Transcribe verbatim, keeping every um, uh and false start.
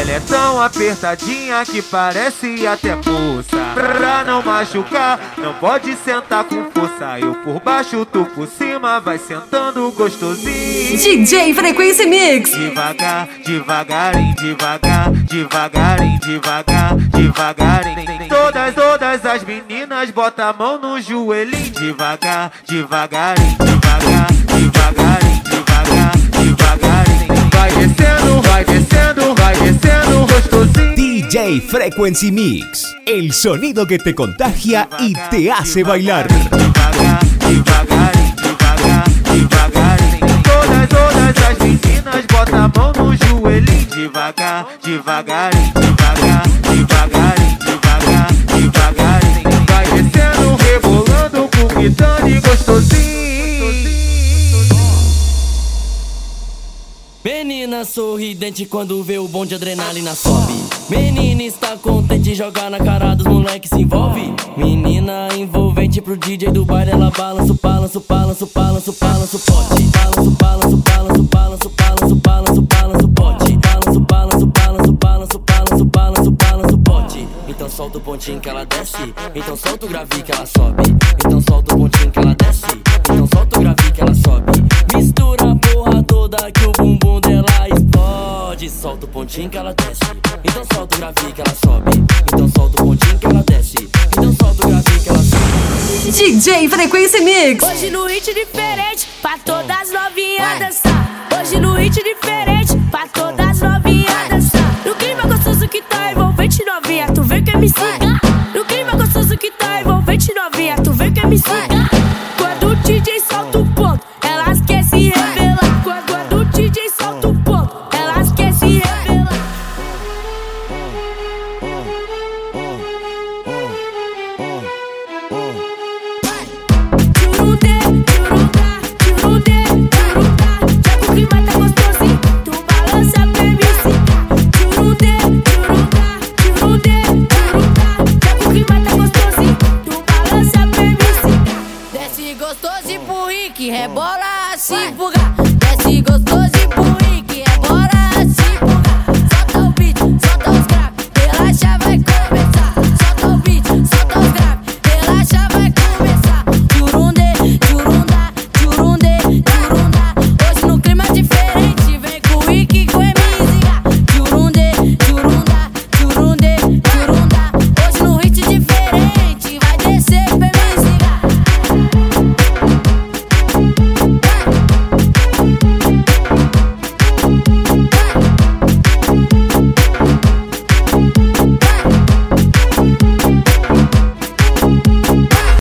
Ela é tão apertadinha que parece até poça. Pra não machucar, não pode sentar com força. Eu por baixo, tu por cima, vai sentando gostosinho. D J Frequência Mix. Devagar, devagarinho, devagar, devagarinho, devagar, devagarinho. Todas, todas as meninas bota a mão no joelhinho. Devagar, devagarinho, devagar, devagarinho, devagar, devagarinho. Vai descendo, vai descendo, vai descendo gostosinho. D J Frequency Mix, el sonido que te contagia y te hace bailar. Devagar, devagarinho, devagar, devagarinho. Todas, todas as meninas bota a mão no joelhinho. Devagar, devagarinho, devagar, devagarinho, devagar, devagarinho. Vai descendo, rebolando, vomitando e gostosinho. Menina sorridente quando vê o bom de adrenalina sobe. Menina está contente, joga na cara dos moleques, se envolve. Menina envolvente pro D J do baile, ela balança, balança, balança, balança, balança o pote. Balança, balança, balança, balança, balança, balança, balança o pote. Balança, balança, balança, balança, balança, balança, balança o pote. Então solta o pontinho que ela desce, então solta o gravi que ela sobe. Então solta o pontinho que ela desce, então solta o gravi que ela sobe. Mistura a porra toda que o bumbum dela explode. Solta o pontinho que ela desce, então solta o gravi que ela sobe. Então solta o pontinho que ela desce, então solta o gravi que ela sobe. D J Frequência Mix. Hoje no hit diferente, pra todas as novinhas dançar. Hoje no hit diferente, pra todas as novinhas dançar. No clima gostoso que tá envolvente, novinha, tu vê que é M C